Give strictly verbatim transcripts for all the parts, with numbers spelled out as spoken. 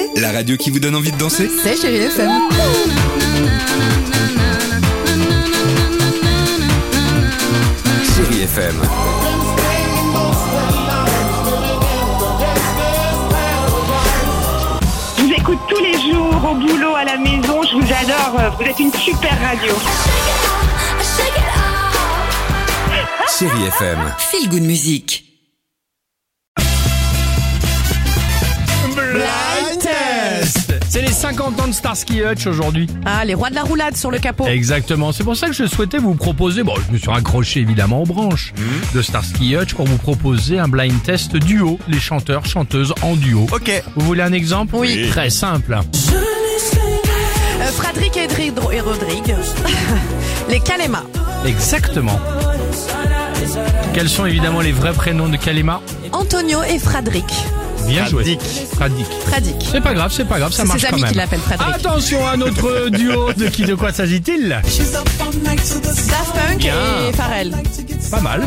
écoutez La radio qui vous donne envie de danser. C'est Chérie F M. Chérie F M. Je vous écoute tous les jours, au boulot, à la maison, je vous adore, vous êtes une super radio. Chérie F M. Feel Good Music. Blind Test. C'est les cinquante ans de Starsky Hutch aujourd'hui. Ah, les rois de la roulade sur le capot. Exactement, c'est pour ça que je souhaitais vous proposer, bon je me suis raccroché évidemment aux branches mmh. de Starsky Hutch pour vous proposer un blind test duo, les chanteurs, chanteuses en duo. Ok. Vous voulez un exemple? Oui. Très simple. Euh, Frédéric et, Dri- et Rodrigue. Les Kalema. Exactement. Quels sont évidemment les vrais prénoms de Kalema? Antonio et Frédéric. Bien joué. Fradique. Fradique. C'est pas grave, c'est pas grave, ça C'est marche ses quand amis même. qui l'appellent Frédéric. Attention à notre duo, de qui, de quoi s'agit-il? Daft Punk Bien. et Pharrell. Pas mal.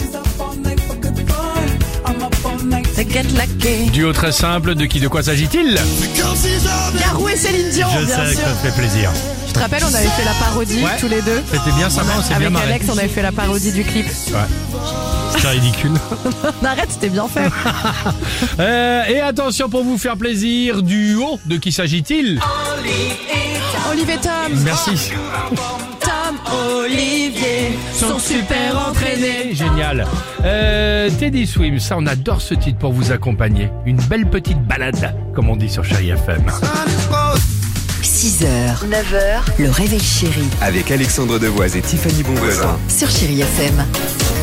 The Get Lucky. Duo très simple, de qui, de quoi s'agit-il? Garou et Céline Dion, Je bien sais que sûr. ça te fait plaisir. Tu te rappelles, on avait fait la parodie Ouais. tous les deux. C'était bien sympa, on s'est bien Avec marré. Alex, on avait fait la parodie du clip. Ouais. C'était ridicule. Arrête, c'était bien fait. Euh, et attention, pour vous faire plaisir, duo, de qui s'agit-il? Olivier et Tom. Merci. Tom, Olivier sont super entraînés. Génial. Euh, Teddy Swims, ça on adore ce titre pour vous accompagner. Une belle petite balade, comme on dit sur Chérie F M. six heures, neuf heures, le réveil chéri Avec Alexandre Devoise et Tiffany Bonvoisin. sur Chérie F M.